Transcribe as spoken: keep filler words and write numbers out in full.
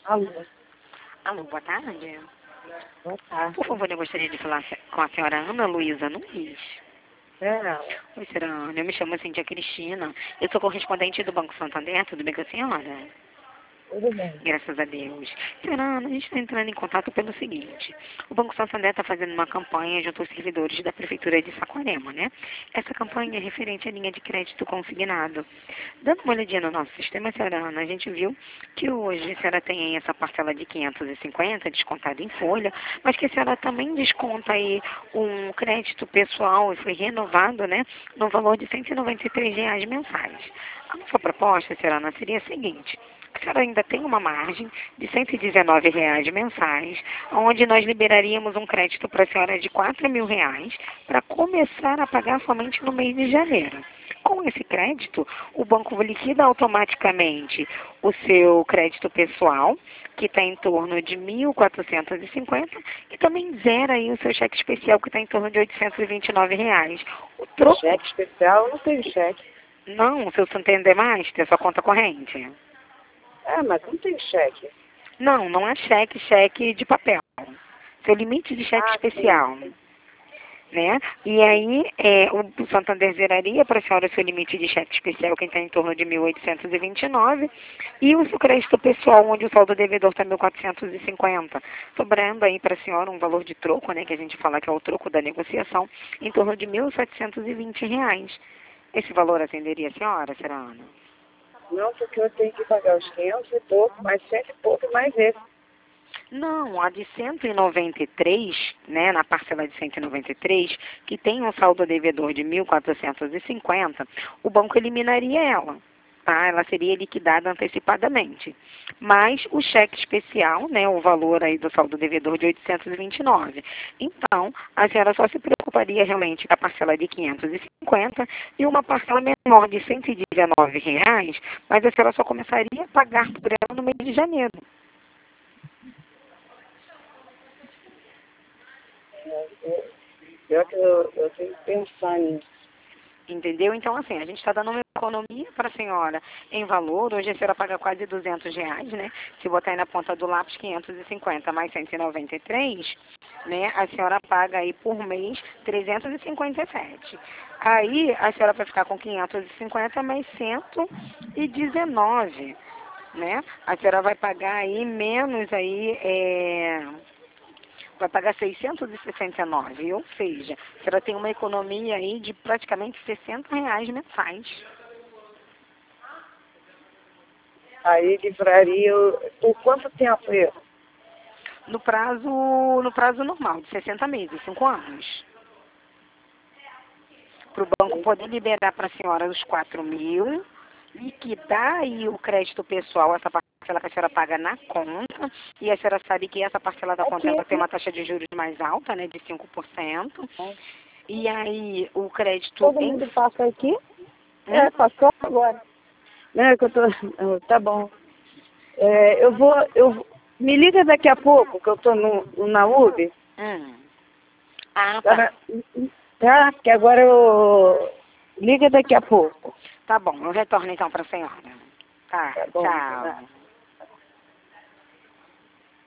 Alô, Alô, boa tarde. boa tarde. Por favor, eu gostaria de falar se- com a senhora Ana Luísa Nunes. É, Oi, senhora Ana, eu me chamo Cíntia Cristina. Eu sou correspondente do Banco Santander, tudo bem com a senhora? tudo bem. Graças a Deus. Senhora Ana, a gente está entrando em contato pelo seguinte. O Banco Santander está fazendo uma campanha junto aos servidores da Prefeitura de Saquarema, né? Essa campanha é referente à linha de crédito consignado. Dando uma olhadinha no nosso sistema, senhora Ana, a gente viu que hoje a senhora tem aí essa parcela de quinhentos e cinquenta descontada em folha, mas que a senhora também desconta aí um crédito pessoal e foi renovado, né, no valor de cento e noventa e três reais mensais. A nossa proposta, senhora Ana, seria a seguinte. A senhora ainda tem uma margem de cento e dezenove reais mensais, onde nós liberaríamos um crédito para a senhora de quatro mil reais para começar a pagar somente no mês de janeiro. Com esse crédito, o banco liquida automaticamente o seu crédito pessoal, que está em torno de mil quatrocentos e cinquenta, e também zera aí o seu cheque especial, que está em torno de oitocentos e vinte e nove reais. O troco... Cheque especial, eu não tenho cheque. Não, o seu Santander mais, tem a sua conta corrente. É, mas não tem cheque. Não, não é cheque, cheque de papel. Seu limite de cheque Ah, especial. sim. Né? E aí, é, o Santander zeraria para a senhora o seu limite de cheque especial, que está em torno de mil oitocentos e vinte e nove, e o seu crédito pessoal, onde o saldo devedor está mil quatrocentos e cinquenta, sobrando aí para a senhora um valor de troco, né, que a gente fala que é o troco da negociação, em torno de mil setecentos e vinte reais. Esse valor atenderia a senhora, será, Ana? Não, porque eu tenho que pagar os quinhentos e pouco, mais cento e pouco, mais esse. Não, a de cento e noventa e três, né, na parcela de cento e noventa e três, que tem um saldo devedor de mil quatrocentos e cinquenta, o banco eliminaria ela, tá? Ela seria liquidada antecipadamente. Mas o cheque especial, né, o valor aí do saldo devedor de oitocentos e vinte e nove. Então, a senhora só se preocuparia realmente com a parcela de quinhentos e cinquenta e uma parcela menor de cento e dezenove reais, mas a senhora só começaria a pagar por ela no mês de janeiro. Eu, eu, eu tenho que pensar nisso. Entendeu? Então, assim, a gente está dando uma economia para a senhora em valor. Hoje a senhora paga quase duzentos reais, né? Se botar aí na ponta do lápis quinhentos e cinquenta mais cento e noventa e três, né? A senhora paga aí por mês trezentos e cinquenta e sete. Aí a senhora vai ficar com quinhentos e cinquenta mais cento e dezenove, né? A senhora vai pagar aí menos aí, é... vai pagar seiscentos e sessenta e nove, ou seja, a senhora tem uma economia aí de praticamente sessenta reais mensais. Aí livraria eu- por quanto tempo isso? No prazo, no prazo normal, de sessenta meses, cinco anos. Para o banco poder liberar para a senhora os quatro mil, liquidar aí o crédito pessoal, essa parcela que a senhora paga na conta, e a senhora sabe que essa parcela da conta Aqui, ela tem aqui. uma taxa de juros mais alta, né, de cinco por cento. E aí o crédito Todo em... mundo passa aqui? Hum? É, passou agora. Né, que eu tô... ah, Tá bom. É, eu vou... Eu, me liga daqui a pouco, que eu tô no, na U B. Hum. Ah, Tá, tá. na- tá? Que agora eu... Liga daqui a pouco. Tá bom, eu retorno então para a senhora. Tá, Tá bom. Tá. tchau.